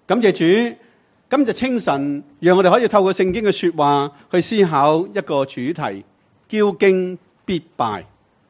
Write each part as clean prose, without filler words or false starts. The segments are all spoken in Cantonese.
感謝主，今日清晨，讓我哋可以透過聖經嘅說話去思考一個主題：驕矜必敗。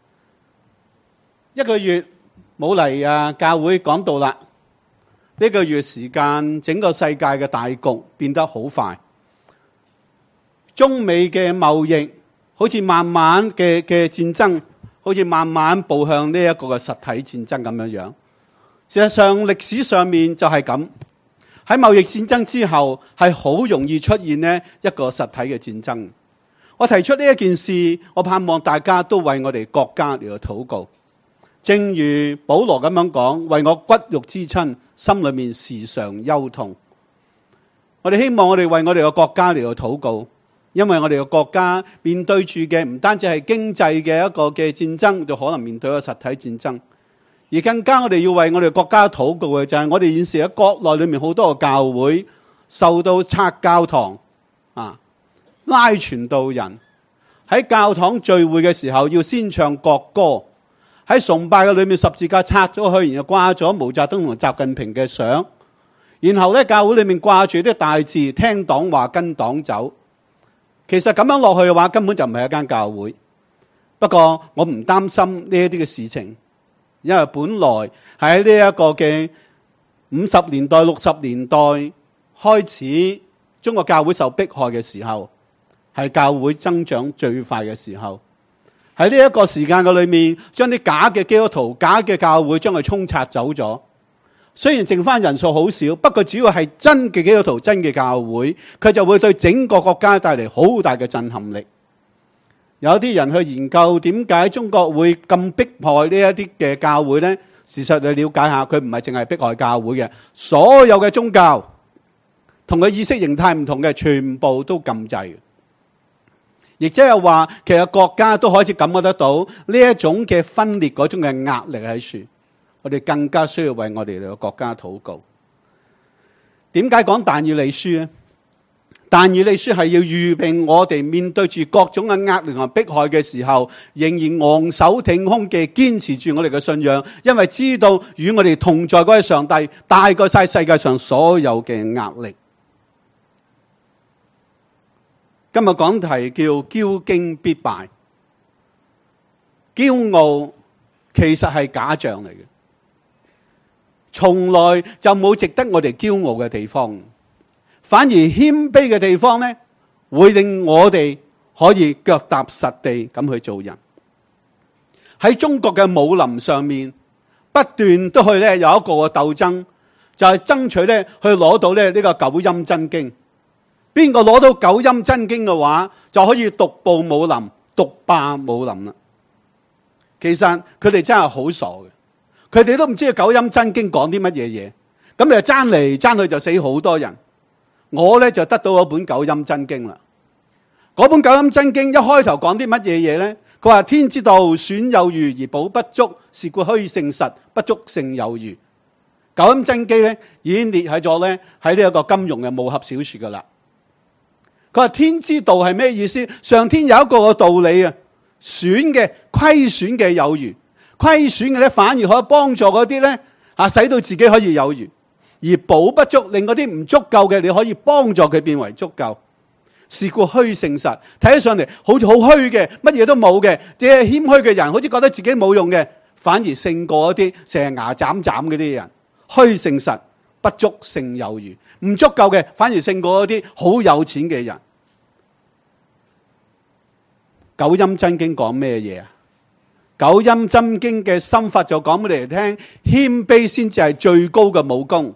一個月冇嚟教會講道啦，呢個月時間，整個世界嘅大局變得好快。中美嘅貿易好似慢慢嘅戰爭，好似慢慢步向呢一個嘅實體戰爭咁樣樣。事實上，歷史上面就係咁。喺貿易戰爭之後，係好容易出現呢一個實體嘅戰爭。我提出呢一件事，我盼望大家都為我哋國家嚟到禱告。正如保羅咁樣講，為我骨肉之親，心裏面時常憂痛。我哋希望我哋為我哋嘅國家嚟到禱告，因為我哋嘅國家面對住嘅唔單止係經濟嘅一個嘅戰爭，就可能面對一個實體戰爭。而更加我哋要為我哋國家禱告嘅就係我哋現時喺國內裏面好多個教會受到拆教堂拉傳道人，喺教堂聚會嘅時候要先唱國歌，喺崇拜嘅裏面十字架拆咗去，然後掛咗毛澤東同習近平嘅相，然後咧教會裏面掛住啲大字聽黨話跟黨走。其實咁樣落去嘅話根本就唔係一間教會。不過我唔擔心呢一啲嘅事情，因為本來喺呢一個嘅50年代、60年代開始，中國教會受迫害嘅時候，係教會增長最快嘅時候。喺呢一個時間嘅裏面，將啲假嘅基督徒、假嘅教會將佢沖刷走咗。雖然剩翻人數好少，不過只要係真嘅基督徒、真嘅教會，佢就會對整個國家帶嚟好大嘅震撼力。有啲人去研究點解中國會咁迫害呢一啲嘅教會呢？事實你了解下，佢唔係淨係迫害教會嘅，所有嘅宗教同佢意識形態唔同嘅，全部都禁制嘅。亦即係話，其實國家都開始感覺得到呢一種嘅分裂嗰種嘅壓力喺處。我哋更加需要為我哋嘅國家禱告。點解講但以理書呢？但以理書係要預備我哋面對住各種嘅壓力同迫害嘅時候，仍然昂首挺胸嘅堅持住我哋嘅信仰，因為知道與我哋同在嗰位上帝大過晒世界上所有嘅壓力。今日講題叫驕矜必敗。驕傲其實係假象嚟嘅，從來就冇值得我哋驕傲嘅地方。反而謙卑嘅地方呢，會令我哋可以腳踏實地咁去做人。喺中國嘅武林上面，不斷都去有一個嘅鬥爭，就係爭取去攞到呢個九陰真經。邊個攞到九陰真經嘅話，就可以獨步武林、獨霸武林啦。其實佢哋真係好傻嘅，佢哋都唔知道九陰真經講啲乜嘢嘢，咁就爭嚟爭去就死好多人。我就得到嗰本九陰真經啦。嗰本九陰真經一開頭講啲乜嘢嘢呢？佢話天之道，損有餘而補不足，是故虛勝實，不足勝有餘。九陰真經已經列喺咗喺呢一個金庸嘅武俠小說噶啦。佢話天之道係咩意思？上天有一個道理啊，損嘅虧損嘅有餘，虧損嘅反而可以幫助嗰啲使到自己可以有餘。而補不足，令嗰啲唔足夠嘅，你可以幫助佢變為足夠。是故虛勝實，睇起上嚟好似好虛嘅，乜嘢都冇嘅，即係謙虛嘅人，好似覺得自己冇用嘅，反而勝過一啲成日牙斬斬嗰啲人。虛勝實，不足勝有餘，唔足夠嘅反而勝過一啲好有錢嘅人。九陰真經講咩嘢啊？九陰真經嘅心法就講俾你哋聽，謙卑先至係最高嘅武功。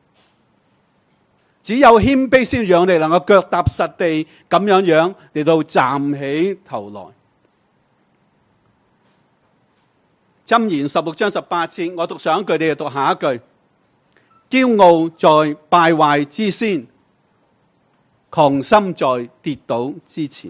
只有謙卑先讓你能夠腳踏實地咁樣嚟到站起頭來。箴言16章18節，我讀上一句，你就讀下一句。驕傲在敗壞之先，狂心在跌倒之前。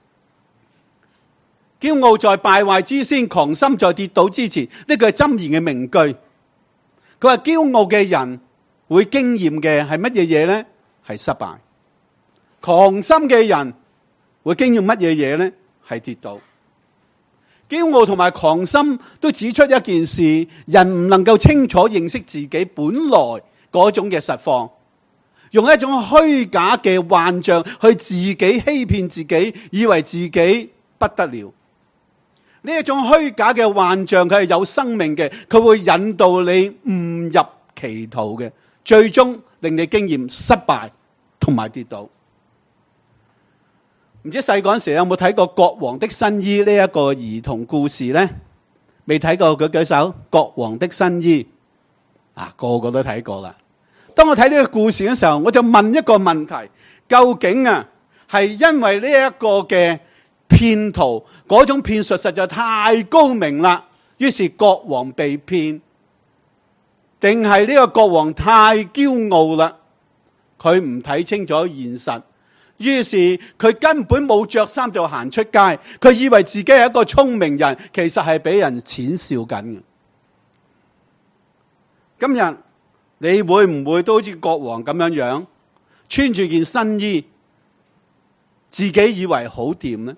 驕傲在敗壞之先，狂心在跌倒之前。呢句係箴言嘅名句。佢話驕傲嘅人會經驗嘅係乜嘢嘢呢？係失敗。狂心嘅人會經驗乜嘢嘢呢？係跌倒。驕傲同埋狂心都指出一件事：人唔能夠清楚認識自己本來嗰種嘅實況， 用一種虛假嘅幻象去自己欺騙自己，以為自己不得了。呢一種虛假嘅幻象，佢係有生命嘅，佢會引導你誤入歧途嘅，最終令你經驗失敗同埋跌倒。唔知細嗰陣時有冇睇過《國王的新衣》呢一個兒童故事呢？未睇過舉舉手。《國王的新衣》個個都睇過啦。當我睇呢個故事嘅時候，我就問一個問題：究竟係因為呢一個嘅騙徒嗰種騙術實在太高明啦，於是國王被騙，定係呢個國王太驕傲啦，佢唔睇清楚現實，於是佢根本冇着衫就行出街，佢以為自己係一個聰明人，其實係俾人恥笑緊嘅。今日你會唔會都好似國王咁樣穿住件新衣，自己以為好掂呢？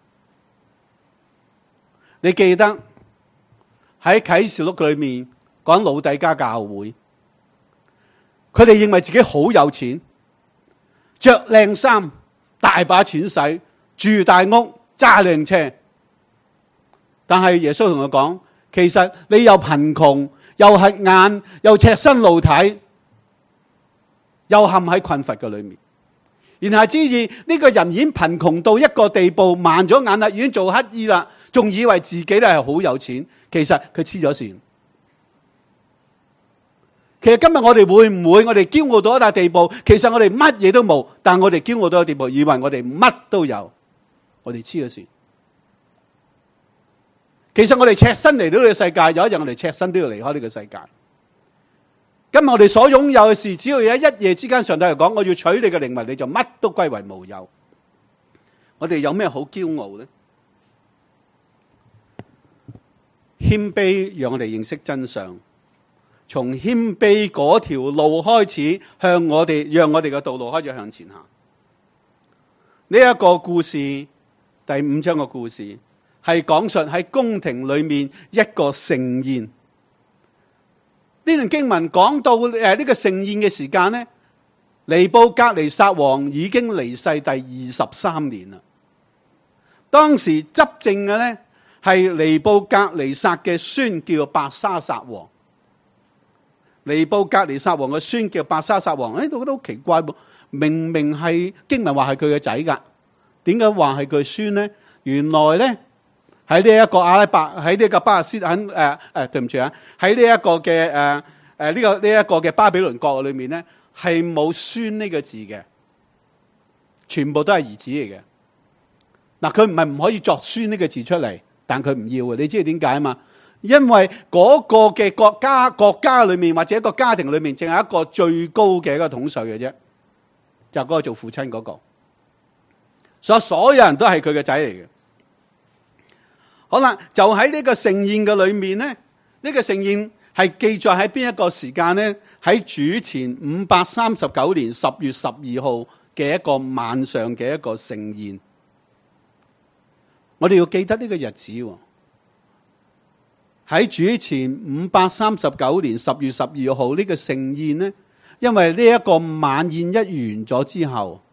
你記得喺啟示錄裏面講老底嘉教會，佢哋認為自己好有錢，着靚衫，大把錢使，住大屋，揸靚車。但係耶穌同佢講，其實你又貧窮，又瞎眼，又赤身露體，又陷喺困乏嘅裏面。言下之意，呢個人已經貧窮到一個地步，盲咗眼啦，已經做乞兒啦，仲以為自己咧係好有錢，其實佢黐咗線。其實今日我哋會唔會我哋驕傲到一笪地步，其實我哋乜嘢都冇，但我哋驕傲到一個地步，以為我哋乜都有，我哋黐咗線。其實我哋赤身嚟到呢個世界，有一日我哋赤身都要離開呢個世界。今日我哋所擁有嘅事，只要有一夜之間，上帝嚟講，我要取你嘅靈魂，你就乜都歸為無有。我哋有咩好驕傲呢？謙卑讓我哋認識真相，從謙卑嗰條路開始，讓我哋嘅道路開始向前行。呢一個故事，第5章嘅故事，係講述喺宮廷裏面一個盛宴。呢段經文講到呢個盛宴嘅時間呢，尼布甲尼撒王已經離世第23年啦。當時執政嘅呢係尼布甲尼撒嘅孫，叫伯沙撒王。尼布甲尼撒王嘅孫叫伯沙撒王，呢度覺得好奇怪噃，明明係經文話係佢嘅仔噶，點解話係佢孫呢？原來呢，喺呢一個阿拉伯，喺呢個巴勒斯坦對唔住啊，喺呢一個嘅呢一個嘅巴比倫國裏面咧，係冇孫呢個字嘅，全部都係兒子嚟嘅。嗱，佢唔係唔可以作孫呢個字出嚟，但佢唔要嘅。你知道點解啊嘛？因為嗰個嘅國家裏面或者一個家庭裏面，淨係一個最高嘅一個統帥嘅啫，就嗰個做父親嗰個，所有人都係佢嘅仔嚟嘅。好啦，就喺呢個盛宴嘅裏面咧，呢個盛宴係記載喺邊一個時間咧？喺主前539年10月12號嘅一個晚上嘅一個盛宴。我哋要記得呢個日子喎。喺主前539年10月12號呢個盛宴咧，因為呢一個晚宴一完咗之後，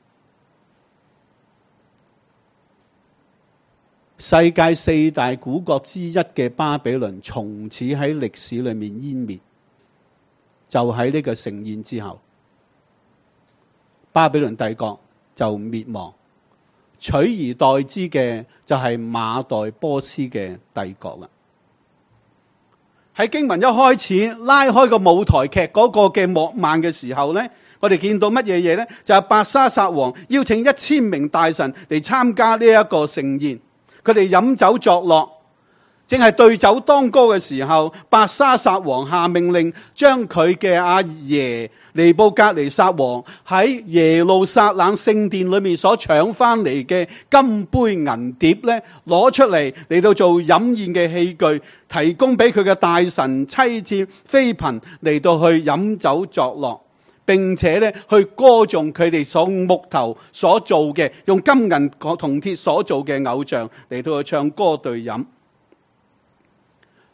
世界4大古國之一嘅巴比倫從此喺歷史裏面湮滅。就喺呢個盛宴之後，巴比倫帝國就滅亡，取而代之嘅就係馬代波斯嘅帝國啦。喺經文一開始拉開個舞台劇嗰個嘅幕幔嘅時候咧，我哋見到乜嘢嘢咧？就係伯沙撒王邀請1000名大臣嚟參加呢一個盛宴。佢哋飲酒作樂，正係對酒當歌嘅時候，伯沙撒王下命令，將佢嘅阿爺尼布甲尼撒王喺耶路撒冷聖殿裏面所搶翻嚟嘅金杯銀碟咧，攞出嚟到做飲宴嘅器具，提供俾佢嘅大臣、妻妾、妃嬪嚟到去飲酒作樂。並且咧去歌頌佢哋所木頭所做嘅，用金銀銅鐵所做嘅偶像嚟到去唱歌對飲。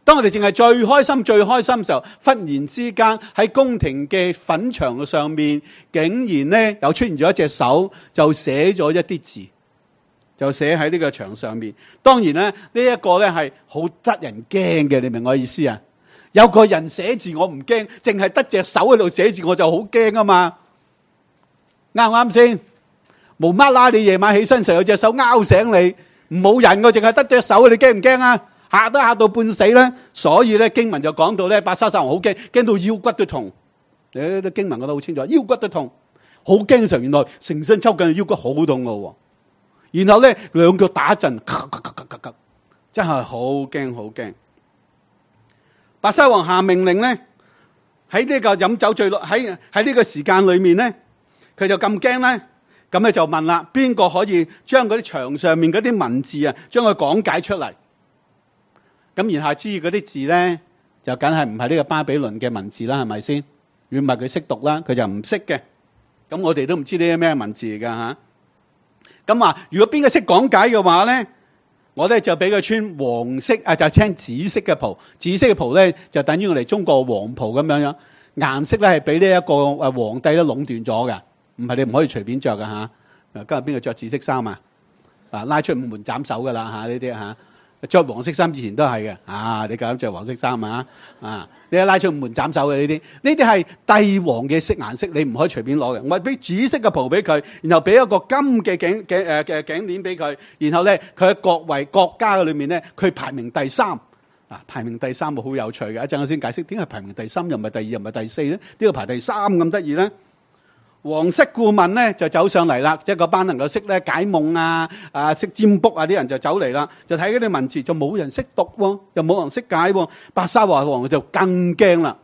當我哋淨係最開心嘅時候，忽然之間喺宮廷嘅粉牆上面，竟然咧又出現咗一隻手，就寫咗一啲字，就寫喺呢個牆上面。當然咧，呢一個咧係好得人驚嘅，你明我意思啊？有個人寫字我唔驚，淨係得隻手喺度寫字我就好驚啊嘛，啱唔啱先？無啦啦你夜晚起身時有隻手拗醒你，冇人我淨係得隻手，你驚唔驚啊？嚇到半死咧。所以咧經文就講到咧，伯沙撒王好驚，驚到腰骨都痛。你啲經文講得好清楚，腰骨都痛，好驚嘅時候，原來成身抽筋，腰骨好痛噶。然後咧兩腳打震，真係好驚好驚。伯沙王下命令咧，喺呢個飲酒醉落喺呢個時間裏面咧，佢就咁驚咧，咁咧就問啦，邊個可以將嗰啲牆上面嗰啲文字啊，將佢講解出嚟？咁言下之意嗰啲字咧，就梗係唔係呢個巴比倫嘅文字啦，係咪先？如果唔係佢識讀啦，佢就唔識嘅。咁我哋都唔知呢啲咩文字㗎吓。咁話如果邊個識講解嘅話咧，我咧就俾佢穿黃色啊，就穿紫色嘅袍。紫色嘅袍咧就等於我哋中國黃袍咁樣樣，顏色咧係俾呢一個皇帝咧壟斷咗嘅，唔係你唔可以隨便着㗎吓。今日邊個着紫色衫啊？拉出門斬首㗎啦吓，呢啲吓。着黃色衫之前都係嘅，你夠膽着黃色衫你一拉出門斬手嘅呢啲係帝王嘅色顏色，你唔可以隨便攞嘅。我俾紫色嘅袍俾佢，然後俾一個金嘅頸鏈俾佢，然後咧佢喺國家嘅裏面咧，佢排名第三。排名第三好有趣嘅，一陣我先解釋點解排名第三又唔係第二又唔係第四咧？點解排第三咁得意咧？皇室顧問咧就走上嚟啦，即係嗰班能夠識咧解夢識占卜啲人就走嚟啦，就睇嗰啲文字，就冇人識讀喎，又冇人識解喎。伯沙撒王就更驚啦。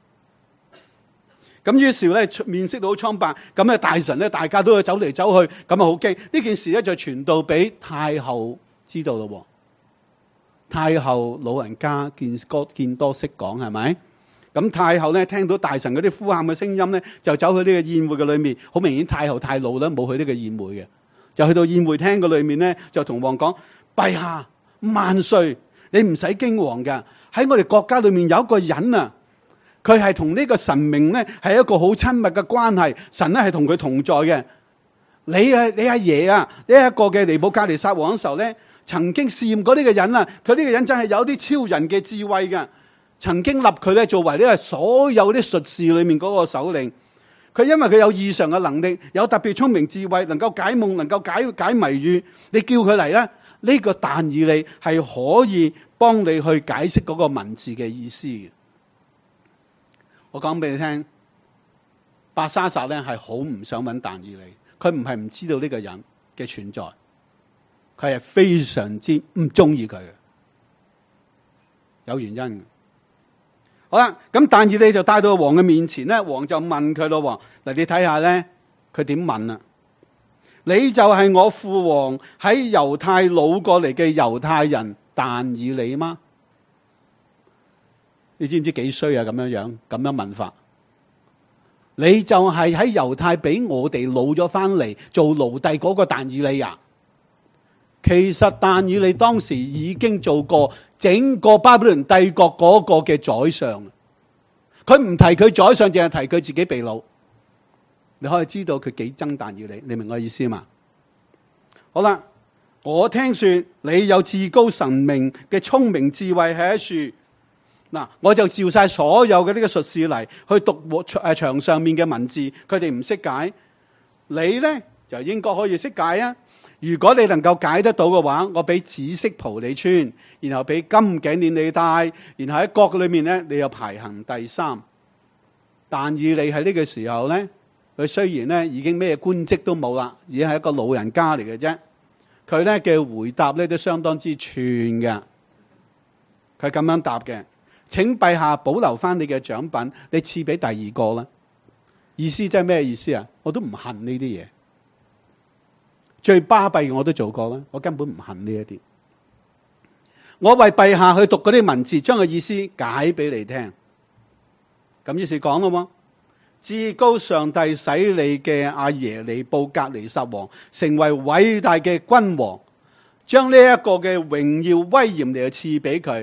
咁於是咧面色到好蒼白，咁咧大臣咧大家都走嚟走去，咁啊好驚。呢件事咧就傳到俾太后知道咯。太后老人家見多識講，係咪？咁太后咧聽到大臣嗰啲呼喊嘅聲音咧，就走去呢個宴會嘅裏面。好明顯太后太老啦，冇去呢個宴會嘅，就去到宴會廳嘅裏面咧，就同王講：陛下萬歲，你唔使驚惶噶。喺我哋國家裏面有一個人啊，佢係同呢個神明咧係一個好親密嘅關係，神咧係同佢同在嘅。你阿爺啊，呢一個嘅尼布甲尼撒王嘅時候咧，曾經試驗過呢個人啊，佢呢個人真係有啲超人嘅智慧嘅。曾經立佢咧作為呢個所有啲術士裏面嗰個首領，佢因為佢有異常嘅能力，有特別聰明智慧，能夠解夢，能夠解謎語。你叫佢嚟咧，呢個但以理係可以幫你去解釋嗰個文字嘅意思嘅。我講俾你聽，伯沙撒咧係好唔想揾但以理，佢唔係唔知道呢個人嘅存在，佢係非常之唔中意佢嘅，有原因嘅。好啦，咁但以理就帶到王嘅面前咧，王就問佢咯。嗱，你睇下咧，佢點問啊？你就係我父王喺猶太擄過嚟嘅猶太人但以理嗎？你知唔知幾衰啊？咁樣問法，你就係喺猶太俾我哋擄咗翻嚟做奴隸嗰個但以理啊？其實但以理當時已經做過整個巴比倫帝國嗰個嘅宰相，佢唔提佢宰相，淨係提佢自己被擄。你可以知道佢幾憎但以理，你明我意思嘛？好啦，我聽說你有至高神明嘅聰明智慧喺一處，嗱，我就召晒所有嘅呢個術士嚟去讀牆上面嘅文字，佢哋唔識解，你呢就應該可以識解啊！如果你能夠解得到嘅話，我俾紫色袍你穿，然後俾金頸鏈你戴，然後喺國裏面咧，你又排行第三。但以理喺呢個時候咧，佢雖然咧已經咩官職都冇啦，已經係一個老人家嚟嘅啫。佢咧嘅回答咧都相當之串嘅。佢咁樣答嘅：請陛下保留翻你嘅獎品，你賜俾第二個啦。意思即係咩意思啊？我都唔恨呢啲嘢。最巴閉我都做過啦，我根本唔恨呢一啲。我為陛下去讀嗰啲文字，將個意思解俾你聽。咁於是講咯，至高上帝使你嘅阿爺尼布甲尼撒王成為偉大嘅君王，將呢一個嘅榮耀威嚴嚟賜俾佢，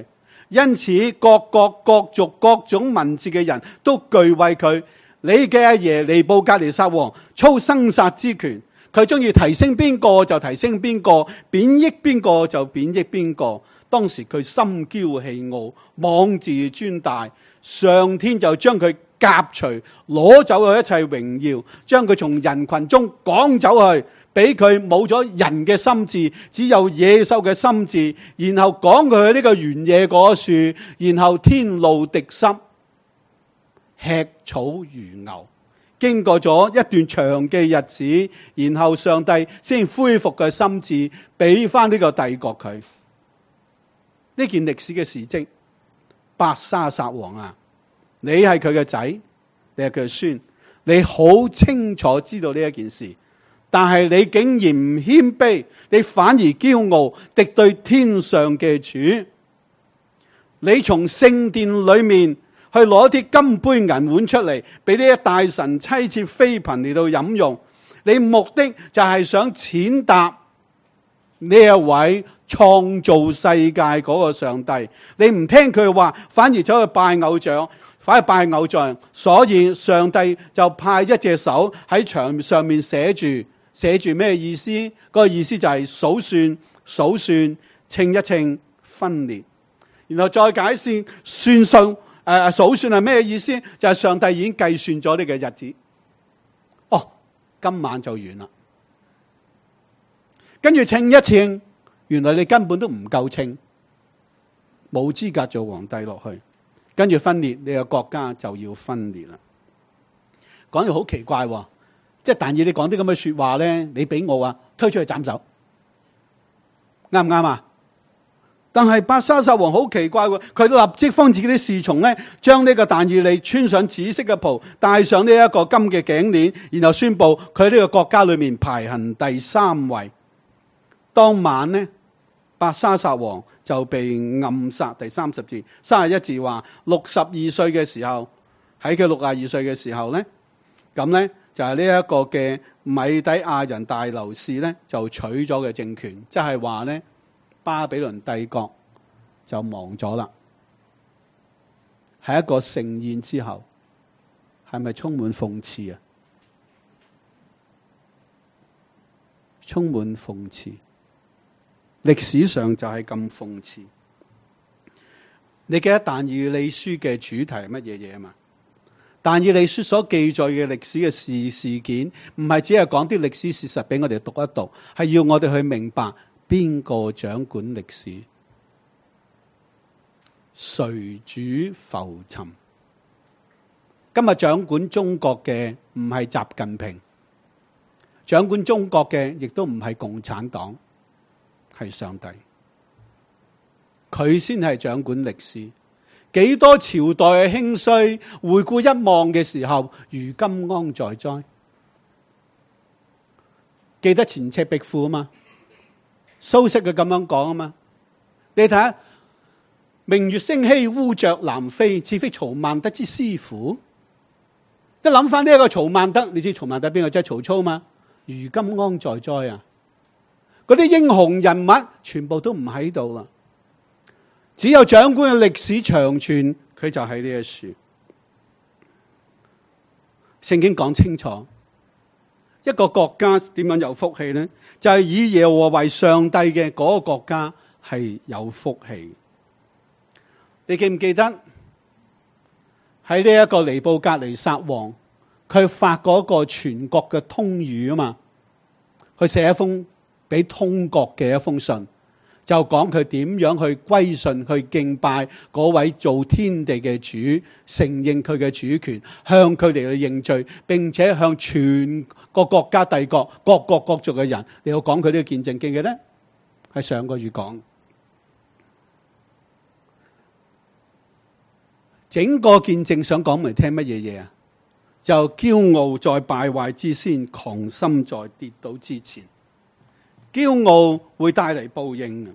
因此各國各族各種民族嘅人都懼畏佢。你嘅阿爺尼布甲尼撒王操生殺之權，佢中意提升邊個就提升邊個，貶抑邊個就貶抑邊個。當時佢心驕氣傲，妄自尊大，上天就將佢革除，攞走佢一切榮耀，將佢從人群中趕走去，俾佢冇咗人嘅心智，只有野獸嘅心智，然後趕佢去呢個原野果樹，然後天露地濕，吃草如牛。經過咗一段長嘅日子，然後上帝先恢復佢心智，俾翻呢個帝國佢。呢件歷史嘅事蹟，伯沙撒王啊，你係佢嘅仔，你係佢嘅孫，你好清楚知道呢一件事，但係你竟然唔謙卑，你反而驕傲，敵對天上嘅主。你從聖殿裏面去攞啲金杯銀碗出嚟，俾呢啲大臣妻妾妃嬪嚟到飲用，你目的就係想踐踏呢一位創造世界嗰個上帝。你唔聽佢話，反而走去拜偶像，所以上帝就派一隻手喺牆上面寫住咩意思？嗰個意思就係數算，稱一稱，分裂，然後再解釋數算係咩意思？就係上帝已經計算咗呢個日子，今晚就完啦。跟住稱一稱，原來你根本都唔夠稱，冇資格做皇帝落去。跟住分裂，你個國家就要分裂啦。講到好奇怪，即係但以理講啲咁嘅說話咧，你俾我啊，推出去斬首，啱唔啱啊？但係伯沙撒王好奇怪喎，佢立即幫自己啲侍從咧，將呢個但以理穿上紫色嘅袍，戴上呢一個金嘅頸鏈，然後宣布佢喺呢個國家裏面排行第3位。當晚呢，伯沙撒王就被暗殺。第30節31字話62歲嘅時候，喺佢62歲嘅時候呢，咁呢就係呢一個嘅米底亞人大流士呢就取咗嘅政權，即係話呢巴比倫帝國就亡咗啦。係一個盛宴之後，係咪充滿諷刺啊？充滿諷刺。歷史上就係咁諷刺。你記得但以理書嘅主題係乜嘢嘢啊嘛？但以理書所記載嘅歷史嘅事件，唔係只係講啲歷史事實俾我哋讀一讀，係要我哋去明白邊個掌管歷史，誰主浮沉。今日掌管中國嘅唔係習近平，掌管中國嘅亦都唔係共產黨，係上帝，佢先係掌管歷史。幾多朝代嘅興衰，回顧一望嘅時候，如今安在哉？記得前赤壁賦啊嘛，蘇軾佢咁樣講啊嘛。你睇下，明月星稀，烏鵲南飛，似非曹孟德之師乎？一諗翻呢一個曹孟德，你知曹孟德邊個？即係曹操嘛？如今安在哉啊？嗰啲英雄人物全部都唔喺度啦，只有掌管嘅歷史長存，佢就喺呢一樹。聖經講清楚，一個國家點樣有福氣呢？就係以耶和華為上帝嘅嗰個國家係有福氣。你記唔記得喺呢一個尼布甲尼撒王，佢發嗰個全國嘅通諭啊嘛？佢寫一封俾通國嘅一封信，就講佢點樣去歸順、去敬拜嗰位做天地嘅主，承認佢嘅主權，向佢哋去認罪，並且向全個國家帝國各國各族嘅人，你要講佢呢個見證，記唔記得？喺上個月講，整個見證想講嚟聽乜嘢嘢啊？就驕傲在敗壞之先，狂心在跌倒之前。驕傲會帶嚟報應。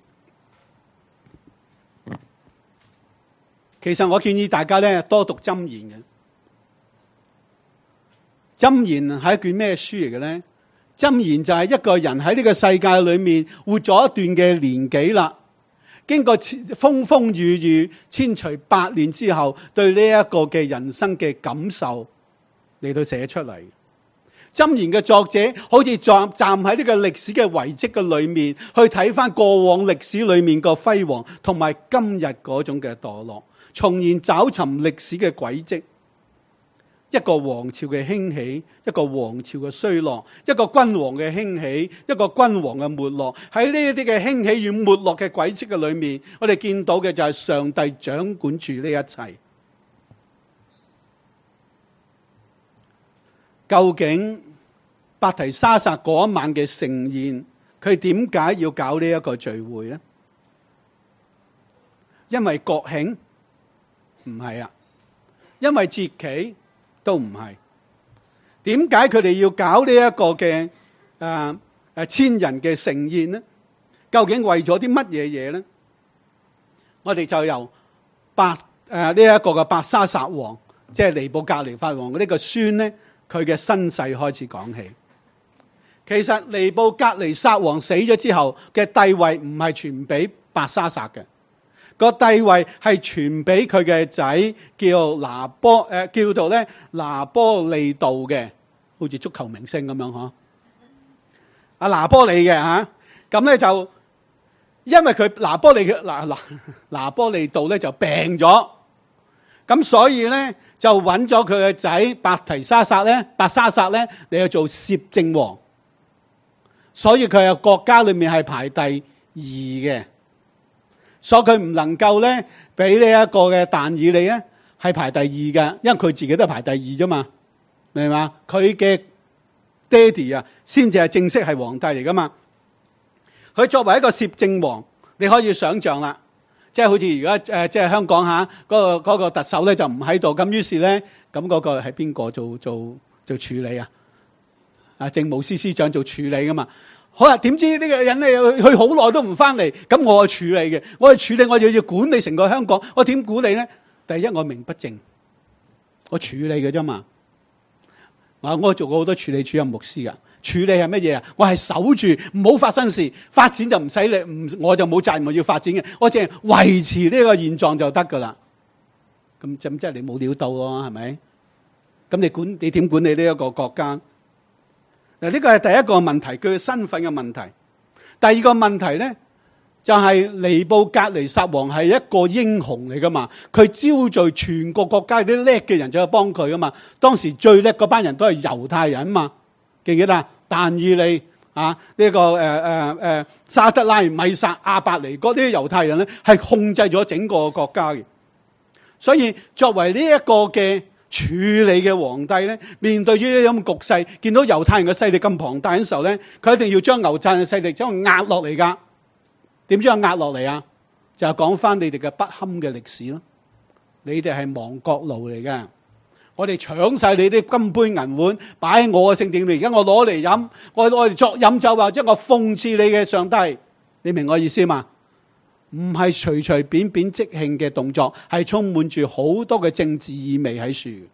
其實我建議大家咧多讀箴言嘅。箴言係一卷咩書嚟嘅咧？箴言就係一個人喺呢個世界裏面活咗一段嘅年紀啦， 經過風風雨雨千錘百煉之後，對呢一個嘅人生嘅感受嚟到寫出嚟。箴言嘅作者好似站喺呢個歷史嘅遺跡嘅裏面，去睇翻過往歷史裏面個輝煌，同埋今日嗰種嘅墮落，重現找尋歷史嘅軌跡。一個王朝嘅興起，一個王朝嘅衰落，一個君王嘅興起，一個君王嘅沒落。喺呢一啲嘅興起與沒落嘅軌跡嘅裏面，我哋見到嘅就係上帝掌管住呢一切。究竟伯提沙撒嗰一晚嘅盛宴，佢點解要搞呢一個聚會呢？因為國慶？唔係啊，因為節期？都唔係。點解佢哋要搞呢一個嘅千人嘅盛宴呢？究竟為咗啲乜嘢嘢呢？我哋就由呢一個嘅伯沙撒王，即係尼布甲尼撒王嘅呢個孫呢，佢嘅身世開始講起。其實尼布甲尼撒王死咗之後嘅帝位唔係傳俾伯沙撒嘅。個帝位係傳俾佢嘅仔叫叫做咧拿波利度嘅，好似足球明星咁樣嗬。阿拿波利嘅吓，咁咧就因為佢拿波利度咧就病咗，咁所以咧就揾咗佢嘅仔伯沙撒咧嚟去做攝政王，所以佢係國家裏面係排第2嘅。所以佢唔能夠咧，俾呢一個嘅但以理咧係排第2嘅，因為佢自己都係排第2啫嘛，明嘛？佢嘅爹哋啊，先至係正式係皇帝嚟噶嘛。佢作為一個攝政王，你可以想象啦，即係好似而家即係香港嚇嗰個特首咧就唔喺度，咁於是咧咁嗰個係邊個做處理啊？政務司司長做處理噶嘛。好啦，點知呢個人咧去好耐都唔翻嚟，咁我去處理嘅，我去處理，我就要管理成個香港，我點管理咧？第一，我名不正，我處理嘅啫嘛。我做過好多處理主任牧師噶，處理係乜嘢啊？我係守住唔好發生事，發展就唔使理，我就冇責任要發展嘅，我淨係維持呢個現狀就得噶啦。咁即係你冇料到咯，係咪？咁你點管理呢一個國家？嗱，呢個係第一個問題，佢嘅身份嘅問題。第二個問題咧，就係尼布甲尼撒王係一個英雄嚟噶嘛，佢招聚全國國家啲叻嘅人就去幫佢噶嘛。當時最叻嗰班人都係猶太人嘛，記唔記得？但以理呢個沙德拉、米撒、亞伯尼嗰啲猶太人咧，係控制咗整個國家嘅。所以作為呢一個嘅處理嘅皇帝咧，面對於呢種局勢，見到猶太人嘅勢力咁龐大嘅時候咧，佢一定要將猶太人嘅勢力將佢壓落嚟噶。點將佢壓落嚟啊？就係講翻你哋嘅不堪嘅歷史咯。你哋係亡國奴嚟嘅，我哋搶晒你啲金杯銀碗，擺喺我嘅聖殿裏，而家我攞嚟飲，我哋作飲酒啊，即係我諷刺你嘅上帝。你明我意思嘛？唔係隨隨便便即興嘅動作，係充滿住好多嘅政治意味喺處。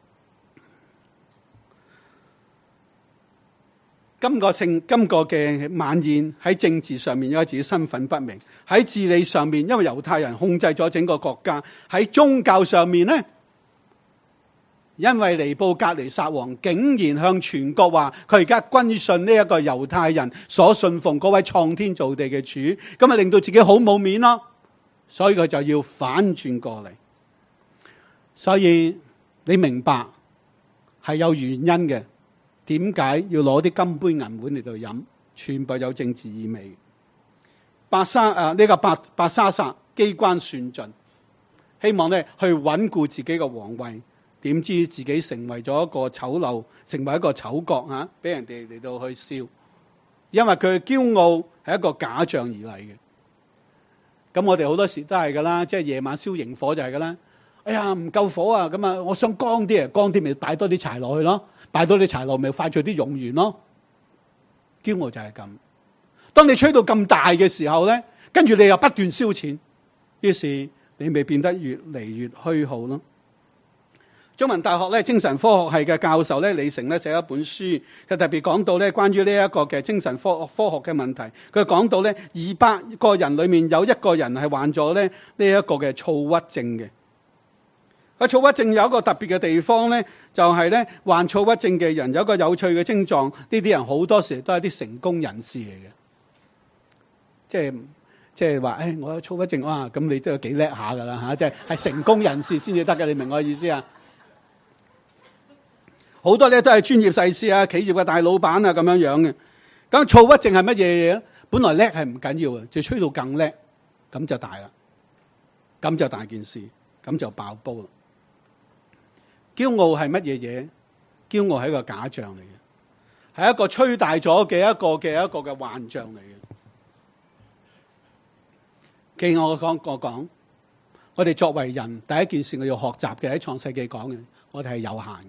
今個嘅晚宴喺政治上面，因為自己身份不明；喺治理上面，因為猶太人控制咗整個國家；喺宗教上面呢，因為尼布甲尼撒王竟然向全國話佢而家歸順呢一個猶太人所信奉嗰位創天造地嘅主，咁咪令到自己好冇面咯。所以佢就要反轉過嚟。所以你明白係有原因嘅，點解要攞啲金杯銀碗嚟到飲？全部有政治意味。伯沙撒機關算盡，希望咧去穩固自己嘅皇位。點知自己成為咗一個醜陋，成為一個丑角嚇，俾人哋嚟到去笑。因為佢嘅驕傲係一個假象而嚟嘅。咁我哋好多時都係噶啦，即係夜晚燒營火就係噶啦。哎呀，唔夠火啊！咁啊，我想光啲啊，光啲咪擺多啲柴落去咯，擺多啲柴落咪快脆啲用完咯。驕傲就係咁。當你吹到咁大嘅時候咧，跟住你又不斷燒錢，於是你咪變得越嚟越虛耗咯。 中文大學咧精神科學系嘅教授咧李成咧寫一本書，佢特別講到咧關於呢一個嘅精神科學嘅問題。佢講到咧200個人裏面有1個人係患咗咧呢一個嘅躁鬱症嘅。躁鬱症有一個特別嘅地方咧，就係咧患躁鬱症嘅人有一個有趣嘅症狀，呢啲人好多時都係啲成功人士嚟嘅，即係話，我有躁鬱症哇，咁你都幾叻下噶啦嚇，即係成功人士先至得嘅，你明我意思啊？好多咧都係專業人士啊，企業嘅大老闆啊咁樣樣嘅。咁躁鬱症係乜嘢嘢咧？本來叻係唔緊要嘅，就吹到更叻，咁就大啦，咁就大件事，咁就爆煲啦。驕傲係乜嘢嘢？驕傲係一個假象嚟嘅，係一個吹大咗嘅一個嘅幻象嚟嘅。既然我講，我哋作為人第一件事我要學習嘅喺創世記講嘅，我哋係有限嘅。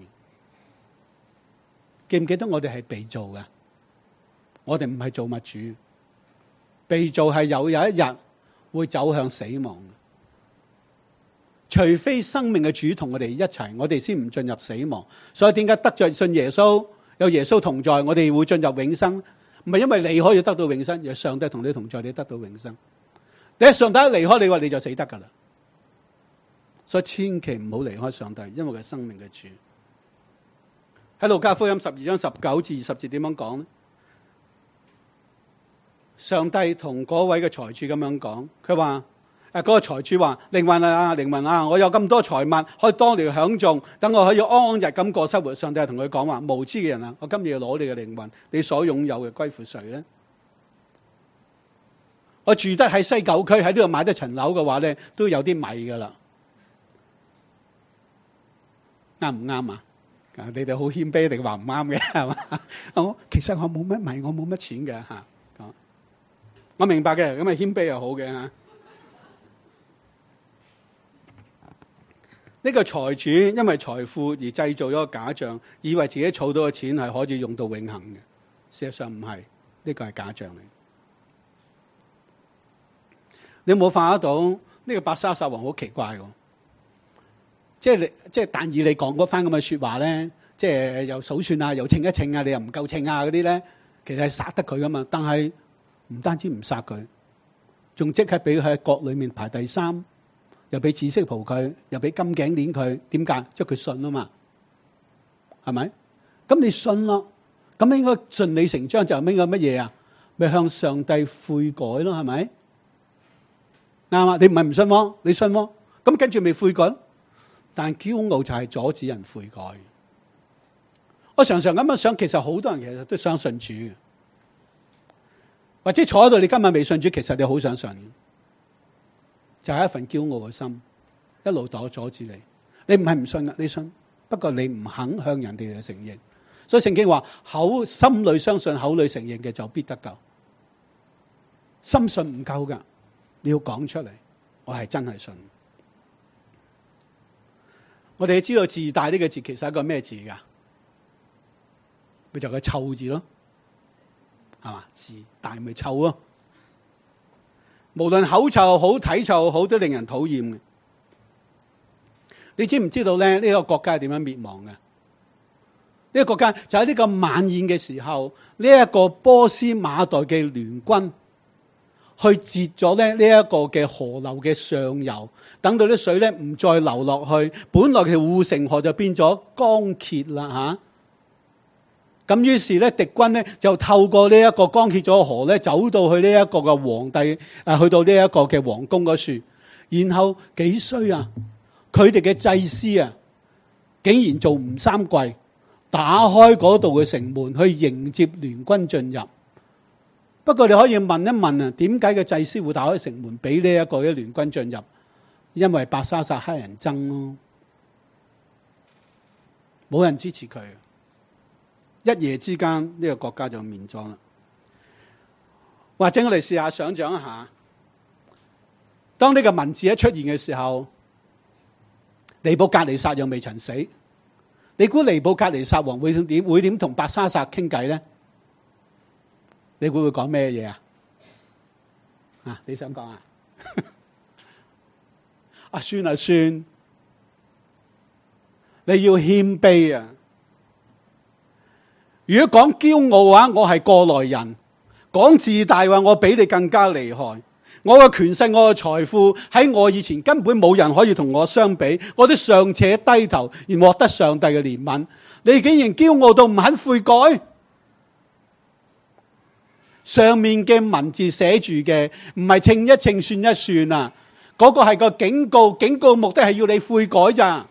記唔記得我哋係被造嘅？我哋唔係造物主，被造係有一日會走向死亡嘅。除非生命嘅主同我哋一齊，我哋先唔進入死亡。所以點解得着信耶穌，有耶穌同在，我哋會進入永生？唔係因為你可以得到永生，而係上帝同你同在，你得到永生。你喺上帝一離開你話，你就死得噶啦。所以千祈唔好離開上帝，因為佢係生命嘅主。喺路加福音12章19至20節點樣講呢？上帝同嗰位嘅財主咁樣講，佢話嗰個財主話：靈魂啊，我有咁多財物可以當年享用，等我可以安逸咁過生活。上帝同佢講話：無知嘅人啊，我今日要攞你嘅靈魂，你所擁有嘅歸附誰呢？我住得喺西九區，喺呢度買得層樓嘅話咧，都有啲米噶啦，啱唔啱啊？你哋好謙卑定話唔啱嘅係嘛？其實我冇乜米，我冇乜錢嘅嚇。我明白嘅，咁啊謙卑又好嘅嚇。呢個財主因為財富而製造咗個假象，以為自己儲到嘅錢係可以用到永恆嘅。事實上唔係，呢個係假象嚟。你有冇發覺到呢個伯沙撒王好奇怪喎？即係但以理講嗰番咁嘅説話咧，即係又數算啊，又稱一稱啊，你又唔夠稱啊嗰啲咧，其實係殺得佢噶嘛。但係唔單止唔殺佢，仲即刻俾佢喺國裏面排第3，又俾紫色袍佢，又俾金頸鏈佢。點解？即係佢信啊嘛，係咪？咁你信咯，咁應該順理成章就應該乜嘢啊？咪向上帝悔改咯，係咪？啱啊！你唔係唔信喎，你信喎，咁跟住未悔改。但驕傲就係阻止人悔改。我常常咁樣想，其實好多人其實都相信主，或者坐喺度你今日未信主，其實你好想信，就係一份驕傲嘅心，一路阻止你。你唔係唔信噶，你信，不過你唔肯向人哋去承認。所以聖經話：心裏相信，口裏承認嘅就必得救。心信唔夠噶，你要講出嚟，我係真係信。我哋知道自大呢個字其實係一個咩字噶？咪就係個臭字咯，係嘛？自大咪臭咯。無論口臭好、體臭好，都令人討厭嘅。你知唔知道咧？呢個國家係點樣滅亡嘅？呢個國家就喺呢個晚宴嘅時候，呢一個波斯馬代嘅聯軍去截咗咧呢一個嘅河流嘅上游，等到啲水咧唔再流落去，本來嘅護城河就變咗乾竭啦嚇。咁於是咧敵軍咧就透過呢一個乾竭咗嘅河咧，走到去呢一個嘅皇帝去到呢一個嘅皇宮嗰處，然後幾衰啊！佢哋嘅祭司啊，竟然做吳三桂，打開嗰度嘅城門去迎接聯軍進入。不過你可以問一問啊，點解個祭司會打開城門俾呢一個嘅聯軍進入？因為伯沙撒黑人憎咯，冇人支持佢，一夜之間呢個國家就滅咗啦。或者我哋試下想象一下，當呢個文字一出現嘅時候，尼布甲尼撒又未曾死，你估尼布甲尼撒王會點同伯沙撒傾偈咧？你會講咩嘢啊？你想講啊？算， 你要謙卑啊！如果講驕傲嘅話，我係過來人；講自大話，我比你更加厲害。我嘅權勢、我嘅財富喺我以前根本冇人可以同我相比，我都尚且低頭而獲得上帝嘅憐憫。你竟然驕傲到唔肯悔改？上面嘅文字寫住嘅唔係稱一稱算一算啊，嗰個係個警告，警告目的係要你悔改咋？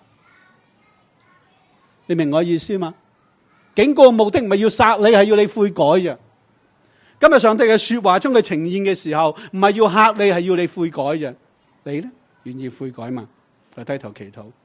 你明我意思嗎？警告目的唔係要殺你，係要你悔改咋。今日上帝嘅說話將佢呈現嘅時候，唔係要嚇你，係要你悔改啫。你呢？願意悔改嘛？就低頭祈禱。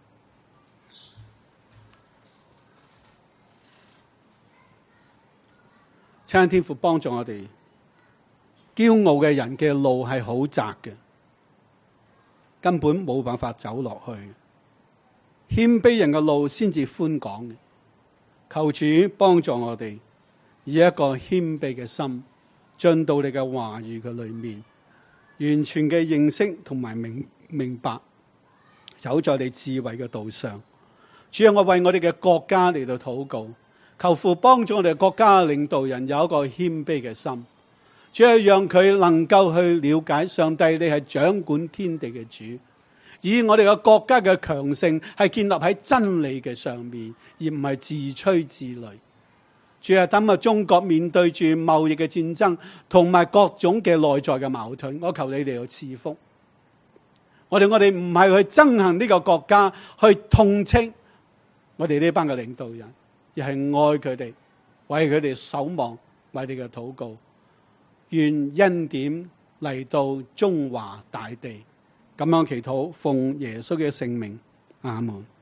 請天父幫助我哋。驕傲嘅人嘅路係好窄嘅，根本冇辦法走落去。謙卑人嘅路先至寬廣嘅。求主幫助我哋，以一個謙卑嘅心進到你嘅話語嘅裏面，完全嘅認識同埋明白，走在你智慧嘅道上。主啊，我為我哋嘅國家嚟到禱告，求父幫助我哋嘅國家領導人有一個謙卑嘅心。主啊，讓佢能夠去了解上帝，你係掌管天地嘅主。以我哋嘅國家嘅強盛係建立喺真理嘅上面，而唔係自吹自擂。主啊，今日中國面對住貿易嘅戰爭同埋各種嘅內在嘅矛盾，我求你哋去賜福。我哋唔係去憎恨呢個國家，去痛斥我哋呢班嘅領導人，而係愛佢哋，為佢哋守望，為你嘅禱告。願恩典嚟到中華大地。咁樣祈禱，奉耶穌嘅聖名，阿門。